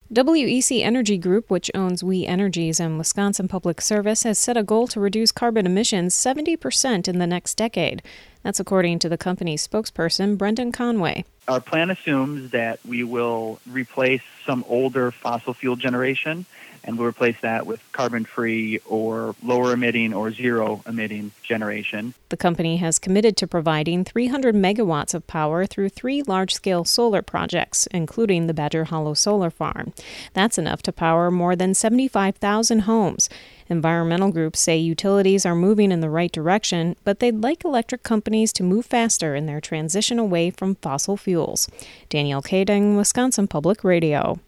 WEC Energy Group, which owns We Energies and Wisconsin Public Service, has set a goal to reduce carbon emissions 70% in the next decade. That's according to the company's spokesperson, Brendan Conway. Our plan assumes that we will replace some older fossil fuel generation, and we'll replace that with carbon-free or lower-emitting or zero-emitting generation. The company has committed to providing 300 megawatts of power through 3 large-scale solar projects, including the Badger Hollow Solar Farm. That's enough to power more than 75,000 homes. Environmental groups say utilities are moving in the right direction, but they'd like electric companies to move faster in their transition away from fossil fuels. Danielle Kading, Wisconsin Public Radio.